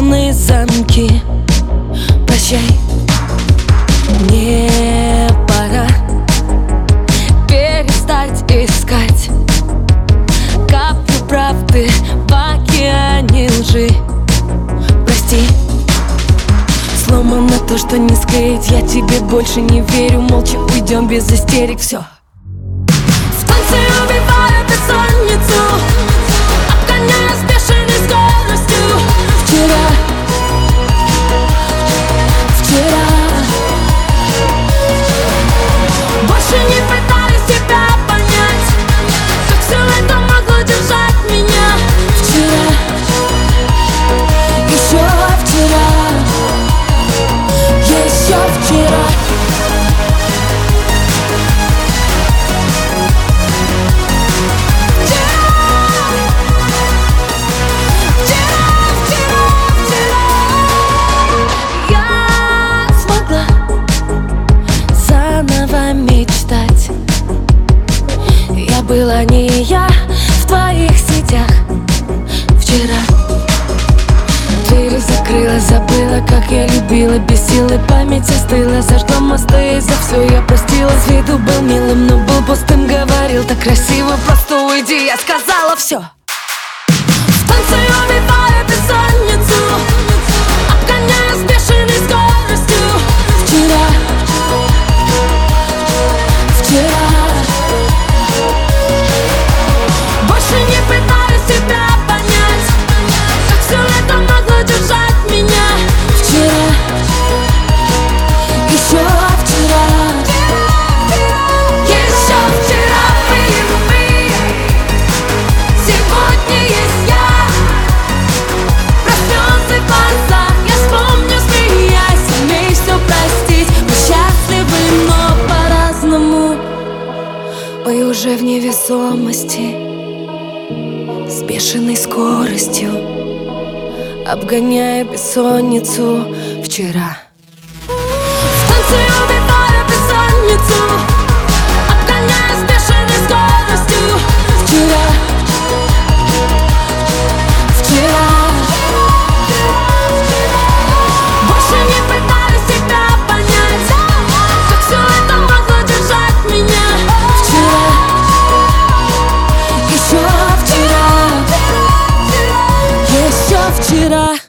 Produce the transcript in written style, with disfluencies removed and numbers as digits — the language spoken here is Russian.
сломаны замки. Прощай, мне пора перестать искать каплю правды в океане лжи. Прости, сломано то, что не склеить. Я тебе больше не верю, молча уйдем без истерик. Все. В танце убиваю бессонницу, обгоняя с бешеной скоростью. Вчера больше не пытаюсь тебя понять, как все это могло держать меня. Вчера, еще вчера, еще вчера. Мечтать. Я была не я в твоих сетях. Вчера двери закрыла, забыла, как я любила. Без силы память остыла, зажгла мосты, и за все я простила. С виду был милым, но был пустым. Говорил так красиво, просто уйди, я сказала все. В танце убиваю бессонницу, обгоняя с бешеной скоростью. Вчера больше не пытаюсь тебя понять, как все это могло держать меня. Вчера, еще вчера, еще вчера мы. Сегодня есть я. Проснется глаза, я вспомню, смеясь, сумей все простить. Мы счастливы, но по-разному. Мы уже в невесомости, с бешеной скоростью, обгоняя бессонницу. Вчера в танце убиваю бессонницу, обгоняя с бешеной скоростью. Вчера больше не пытаюсь тебя понять, как все это могло держать меня. Еще вчера.